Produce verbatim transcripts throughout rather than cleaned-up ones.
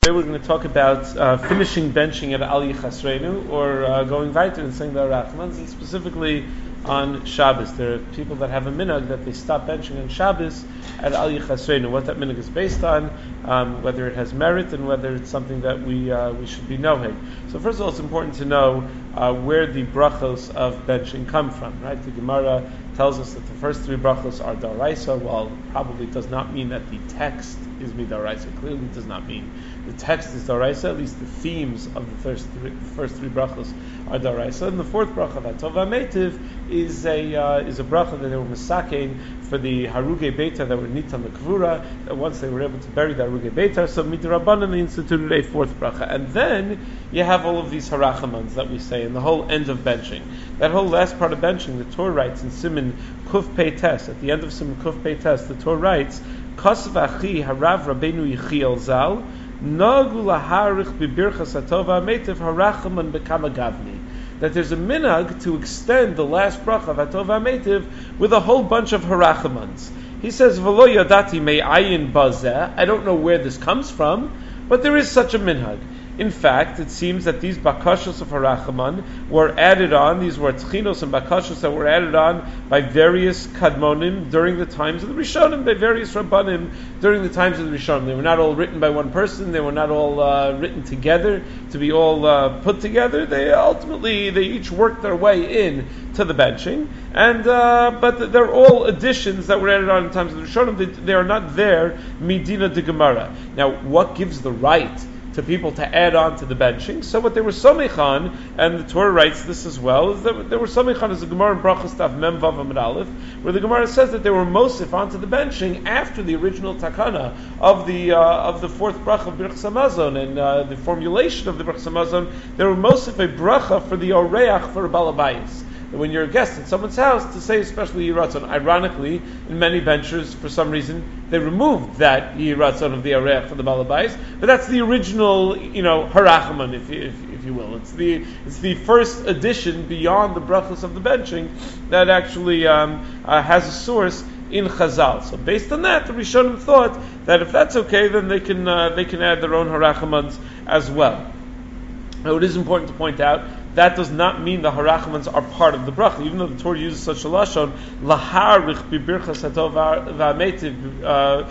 Today we're going to talk about uh, finishing benching at Al Yichasreinu, or uh, going weiter and saying the Rachmans, and specifically on Shabbos. There are people that have a minhag that they stop benching on Shabbos at Al Yichasreinu. What that minhag is based on, um, whether it has merit, and whether it's something that we uh, we should be knowing. So first of all, it's important to know uh, where the brachos of benching come from. Right? The Gemara tells us that the first three brachos are daraisa. While probably does not mean that the text is midaraisa. Clearly does not mean the text is daraisa. At least the themes of the first three, the first three brachos are daraisa. And the fourth bracha, Hatov HaMeitiv, is a uh, is a bracha that they were misakein for the Haruge Beitar that were nitan l'kvura. That once they were able to bury the Haruge Beitar, so midrabanan they instituted a fourth bracha. And then you have all of these harachamans that we say in the whole end of benching. That whole last part of benching, the Torah writes in Siman Kuf Pei Tes. At the end of Siman Kuf Pei Tes, the Torah writes, Kasav Achi Harav Rabbeinu Yechiel Zal Nagu Laharich Bibirchas Hatov HaMeitiv Harachaman Bekama Gavni. That there's a minhag to extend the last bracha of Hatov HaMeitiv with a whole bunch of harachamans. He says, V'lo yadati me'ayin bazeh. I don't know where this comes from, but there is such a minhag. In fact, it seems that these bakashos of Harachaman were added on, these were tchinos and bakashos that were added on by various kadmonim during the times of the Rishonim, by various Rabbanim during the times of the Rishonim. They were not all written by one person, they were not all uh, written together to be all uh, put together. They ultimately, they each worked their way in to the benching, and uh, but they're all additions that were added on in times of the Rishonim. They, they are not there, midina de Gemara. Now, what gives the right to people to add on to the benching? So what they were somechan, and the Torah writes this as well, is that they were somechan as the Gemara in Brachos Tav Mem Vav Amud Aleph, where the Gemara says that they were mosif onto the benching after the original takana of the uh, of the fourth bracha of Birchas Hamazon, and uh, the formulation of the Birchas Hamazon. They were mosif a bracha for the oreach for a balabayis. When you're a guest at someone's house, to say especially Yiratzon. Ironically, in many benchers, for some reason, they removed that Yiratzon of the Areach for the Balabais, but that's the original, you know, Harachaman, if you, if, if you will. It's the it's the first addition beyond the brachos of the benching that actually um, uh, has a source in Chazal. So based on that, the Rishonim thought that if that's okay, then they can uh, they can add their own Harachamans as well. Now, it is important to point out that does not mean the harachamans are part of the bracha, even though the Torah uses such a lashon, laharich bibirchas hatov v'ameitiv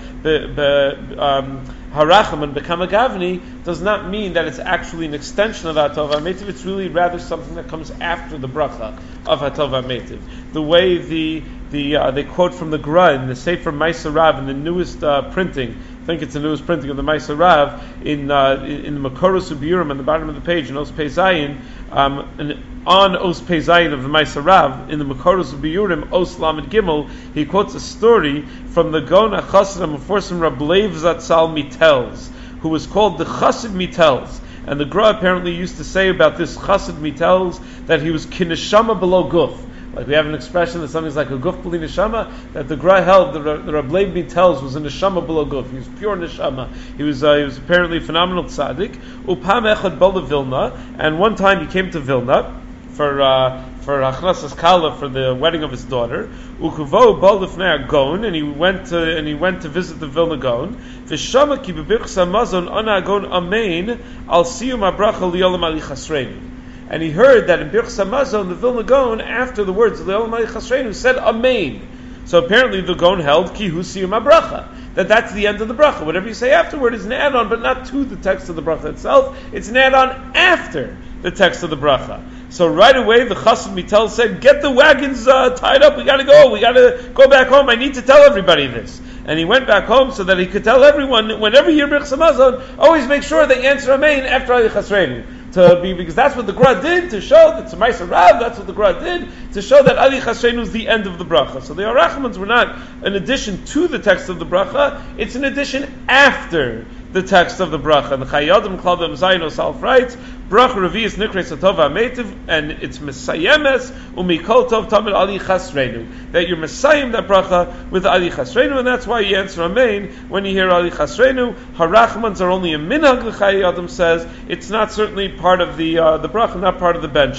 harachaman bekama gavni, does not mean that it's actually an extension of hatov v'ameitiv. It's really rather something that comes after the bracha of hatov v'ameitiv. The way the the uh, they quote from the Gra in the Sefer Ma'aser Rav in the newest uh, printing. I think it's the newest printing of the Ma'aser Rav in uh, in the Makoros Ubiurim on the bottom of the page in Os Pei Zayin, um, and on Os Pei Zayin of the Ma'aser Rav in the Makoros Ubiurim Os Lamed Gimel, he quotes a story from the Gon HaChassid HaMeforsim Rab Lev Zatzal Mitels, who was called the Chassid Mitels. And the Gra apparently used to say about this Chassid Mitels that he was kineshama below guf. Like we have an expression that something's like a guf b'li neshama, that the Gra held, the, the Rab Lev Mitels was a neshama below guf. He was pure neshama. He was uh, he was apparently a phenomenal tzaddik. Upam echad bala Vilna, and one time he came to Vilna for uh, for Achnasas Kala, for the wedding of his daughter. Ukuvo bal lifnei Gon, and he went to and he went to visit the Vilna Gon. V'shama ki b'birchas Hamazon ana Gon amein al siyum habracha li'olam ali chasreinu. And he heard that in Birchas Hamazon, the Vilna Gaon, after the words Le'olam Ali Chasreinu, said Amen. So apparently the Gaon held Ki Hu Siyum HaBracha, that that's the end of the bracha. Whatever you say afterward is an add-on, but not to the text of the bracha itself. It's an add-on after the text of the bracha. So right away, the Chassid Mitel said, "Get the wagons uh, tied up. We got to go. We got to go back home. I need to tell everybody this." And he went back home so that he could tell everyone, whenever you hear Birchas Hamazon, always make sure that you answer Amen after Ali Chasreinu. To be, because that's what the Gra did, to show that it's a Ma'aser Rav, that's what the Gra did, to show that Ali Chasreinu is the end of the bracha. So the Arachmans were not an addition to the text of the bracha, it's an addition after the text of the bracha. And the Chayadim Kladam Zayin Osal writes, Bracha Revi'is Nikres Hatov HaMeitiv, and it's Mesayemes Umikol Tov Tamid Ali Chasreinu. That you're Mesayim that bracha with Ali Chasreinu, and that's why you answer Amen when you hear Ali Chasreinu. Harachmans are only a minhag, the Chayadim says. It's not certainly part of the uh, the bracha, not part of the benching.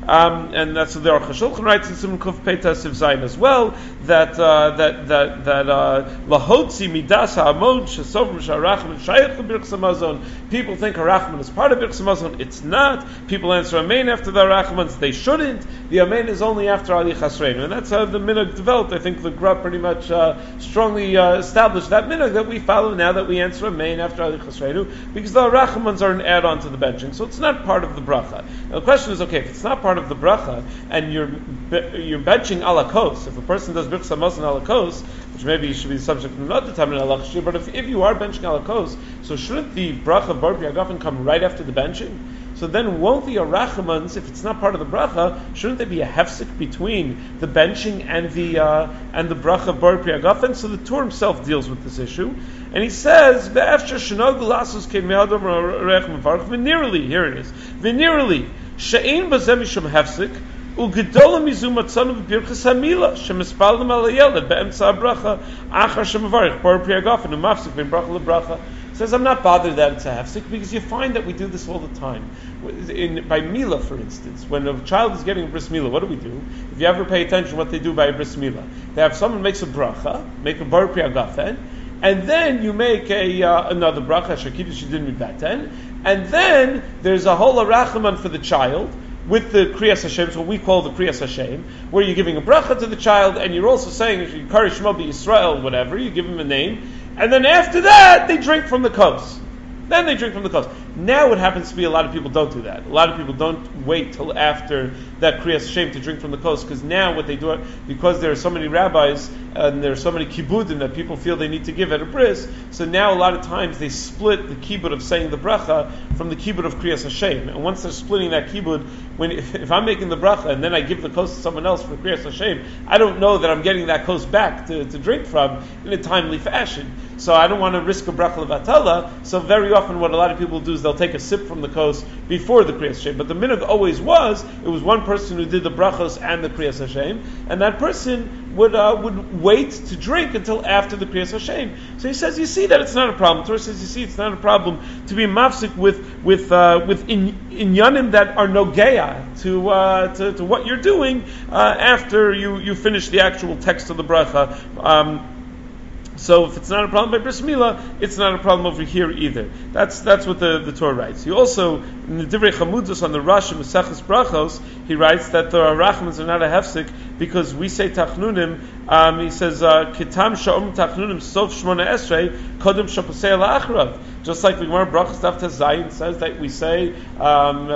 um, and that's what the Aruch HaShulchan writes in Simon Kuf Peta Siv Zayin as well, that uh, that that that lahotzi midas ha'amod shesovrim sha'arachman shayach b'birchas hamazon. People think harachman is part of birchas hamazon. It's not. People answer amen after the harachmans. They shouldn't. The amen is only after Ali Chasreinu, and that's how the minhag developed. I think the Gra pretty much uh, strongly uh, established that minhag that we follow now, that we answer amen after Ali Chasreinu, because the harachmans are an add-on to the benching, so it's not part of the bracha. Now the question is, okay, if it's not part of the bracha and you're you're benching ala kos, if a person does birchas hamazon ala kos, which maybe should be the subject of another time in halach shir, but if, if you are benching ala kos, so shouldn't the bracha of bar piagafen come right after the benching? So then won't the arachamans, if it's not part of the bracha, shouldn't there be a hefsek between the benching and the uh, and the bracha of bar piagafen? So the Torah himself deals with this issue, and he says, "Ve'efshar shenag lasos kein me'adam re'echem mevarach v'nirali." Here it is, v'nirali she'ein bazeh mishum hefsek. Ugedola mizu matzanu b'birchas hamila shemispaldim al hayeled be'emtza habracha achar shemavarich bar piagafen u'mafsik ben bracha lebracha. Says, I'm not bothered that it's a hefsek, because you find that we do this all the time. In, by Mila, for instance, when a child is getting a bris Mila, what do we do? If you ever pay attention to what they do by a bris Mila, they have someone makes a bracha, make a bar piagafen, and then you make a uh, another bracha, shakiddush shidin mibaten, and then there's a whole arachaman for the child, with the Kriyas Hashem, so we call the Kriyas Hashem, where you're giving a bracha to the child, and you're also saying, you Kari Shema B'Yisrael, whatever, you give him a name, and then after that, they drink from the kos. Then they drink from the kos. Now it happens to be a lot of people don't do that. A lot of people don't wait till after that Kriyas Hashem to drink from the kos, because now what they do, because there are so many rabbis, and there are so many kibbudim that people feel they need to give at a bris, so now a lot of times they split the kibbud of saying the bracha from the kibbud of Kriyas Hashem. And once they're splitting that kibbud, when if, if I'm making the bracha and then I give the kos to someone else for Kriyas Hashem, I don't know that I'm getting that kos back to, to drink from in a timely fashion. So I don't want to risk a bracha levatala. So very often what a lot of people do is they'll take a sip from the kos before the Kriyas Hashem. But the minhag always was, it was one person who did the brachos and the Kriyas Hashem, and that person would uh, would wait to drink until after the Kriyas Hashem. So he says, you see that it's not a problem. Torah says, you see, it's not a problem to be mafsik with with uh, with in, inyanim that are nogeya to, uh, to to what you're doing uh, after you, you finish the actual text of the bracha. Um, So if it's not a problem by bris milah, it's not a problem over here either. That's that's what the, the Torah writes. He also, in the Divrei Chamudus on the Rashi Mesachos Brachos, he writes that the arachmans are not a hefsek because we say tachnunim. Um, he says kitam sha'om tachnunim sof shmona esrei kodem shapusei la'achrav. Just like the Gemara Brachos Daf Tes Zayin says that we say um,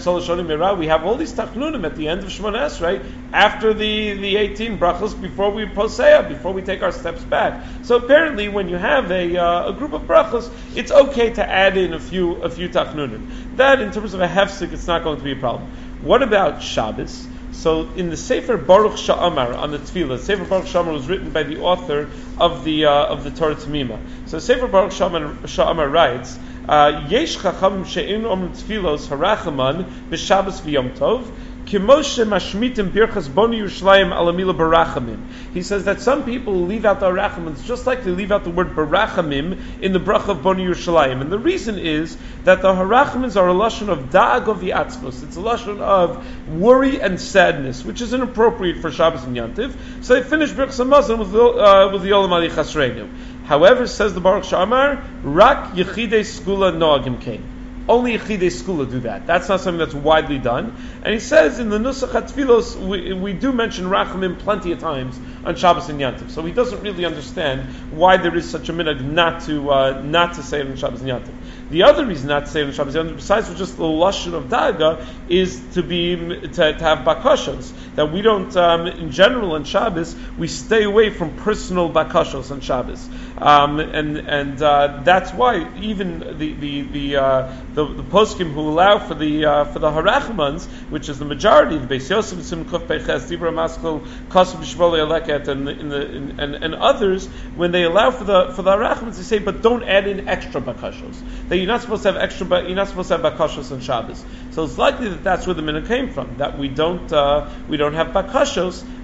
we have all these tachnunim at the end of Shmona Esrei after the, the eighteen brachos before we poseya, before we take our steps back. So apparently, when you have a uh, a group of brachos, it's okay to add in a few a few tachnunim. That, in terms of a hefsek, it's not going to be a problem. What about Shabbos? So in the Sefer Baruch Sha'amar on the Tefillah, Sefer Baruch Sha'amar was written by the author of the uh, of the Torah Tamima. So Sefer Baruch Sha'amar, Sha'amar writes, Yesh chachamim she'in omrim tefillos harachaman b'Shabbos v'Yom Tov. He says that some people leave out the arachamim just like they leave out the word barachamim in the bracha of Boni Yerushalayim. And the reason is that the harachimim are a lashon of da'ag of the atzvos. It's a lashon of worry and sadness, which is inappropriate for Shabbos and Yantiv. So they finish Birchas Hamazon with, uh, with the Olam Ali Chasreinu. However, says the Baruch Sha'amar, Rak Yechidei Skula Noagim Kain. Only Yechidei Skula do that. That's not something that's widely done. And he says in the Nusach HaTfilos, we, we do mention Rachamim plenty of times on Shabbos and Yantiv. So he doesn't really understand why there is such a minhag not to uh, not to say it on Shabbos and Yantiv. The other reason not to say it on Shabbos and Yantiv, besides for just the lashon of Daga, is to be to, to have bakashos. That we don't, um, in general on Shabbos, we stay away from personal bakashos on Shabbos, um, and and uh, that's why even the the the uh, the, the poskim who allow for the uh, for the harachmans, which is the majority, the Beis Yosef, Simchov Peiches, Dibra Maskal, Kosev Bishvoli Aleket, and in the in, and, and others, when they allow for the for the harachmans, they say, but don't add in extra bakashos. That you're not supposed to have extra, you're not supposed to have bakashos on Shabbos. So it's likely that that's where the minhag came from. That we don't uh, we don't have bakashos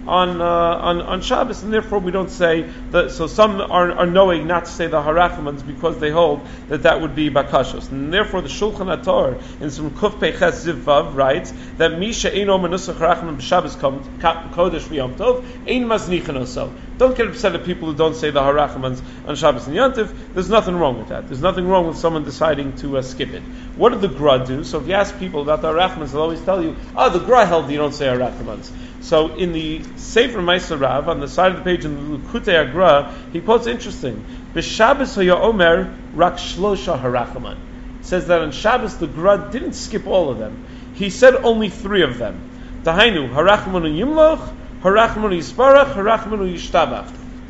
on uh, on on Shabbos, and therefore we don't say that. So some are, are knowing not to say the harachmans because they hold that that would be bakashos, and therefore the Shulchan Ator in some Kuf Peiches Ziv Vav writes that Misha Eino Menusach Harachman b'Shabbos Kodesh v'Yom Tov Ein Maznichin Oso. Don't get upset at people who don't say the harachmans on Shabbos and Yom Tov. There's nothing wrong with that. There's nothing wrong with someone deciding to uh, skip it. What did the Gra do? So if you ask people about the harachmans, they'll always tell you, oh, the Gra held you don't say harachmans. So in the Sefer Ma'aser Rav, on the side of the page in the Likutei Agra, he quotes interesting. B'Shabbos haya omer rak shlosha harachaman. It says that on Shabbos the Gra didn't skip all of them. He said only three of them. Dahainu harachmanu yimloch, harachmanu yisparach, harachmanu yishtabach.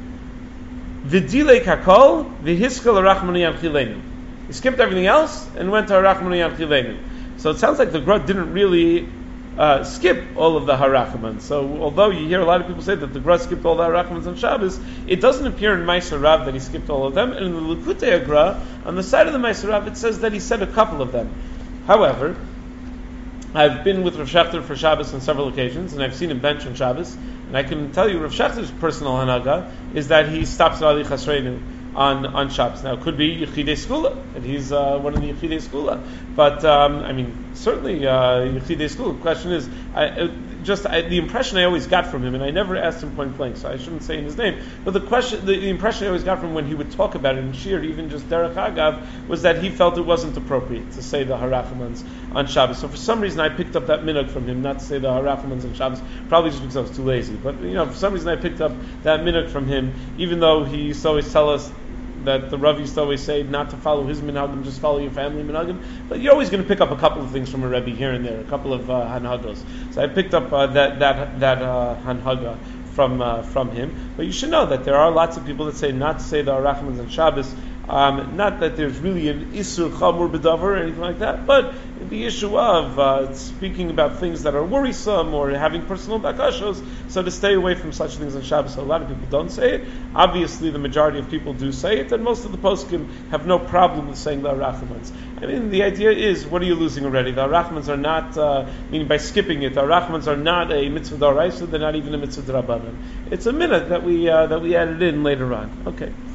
V'dilei kakol v'hiskel harachmanu yamchilenu. He skipped everything else and went to harachmanu yamchilenu. So it sounds like the Gra didn't really Uh, skip all of the harachmans. So although you hear a lot of people say that the Gra skipped all the harachmans on Shabbos, it doesn't appear in Ma'aser Rav that he skipped all of them. And in the Likutei Agra, on the side of the Ma'aser Rav, it says that he said a couple of them. However, I've been with Rav Shechter for Shabbos on several occasions, and I've seen him bench on Shabbos, and I can tell you Rav Shechter's personal hanaga is that he stops at Ali Chasreinu on on Shabbos. Now, it could be Yechidei Skula, and he's uh, one of the Yechidei Skula. But, um, I mean, certainly uh, Yechidei Skula. The question is, I, uh, just I, the impression I always got from him, and I never asked him point blank, so I shouldn't say his name, but the question, the, the impression I always got from him when he would talk about it in Shir, even just Derech Agav, was that he felt it wasn't appropriate to say the Harachmans on Shabbos. So for some reason I picked up that minhag from him, not to say the Harachmans on Shabbos, probably just because I was too lazy. But, you know, for some reason I picked up that minhag from him, even though he used to always tell us that the Rav used to always say not to follow his minhagim, just follow your family minhagim. But you're always going to pick up a couple of things from a Rebbe here and there, a couple of uh, hanhagos. So I picked up uh, that that that uh, hanhaga from uh, from him. But you should know that there are lots of people that say not to say the Arachmans on Shabbos. Um, not that there's really an isur chamur b'davar or anything like that, but the issue of uh, speaking about things that are worrisome or having personal bakashos, so to stay away from such things on Shabbos. So a lot of people don't say it. Obviously, the majority of people do say it, and most of the poskim have no problem with saying the Arachmans. I mean, the idea is, what are you losing already? The Arachmans are not, uh, meaning by skipping it, the Arachmans are not a mitzvah d'oraisa, they're not even a mitzvah d'rabbanan. It's a minute that we uh, that we added in later on. Okay.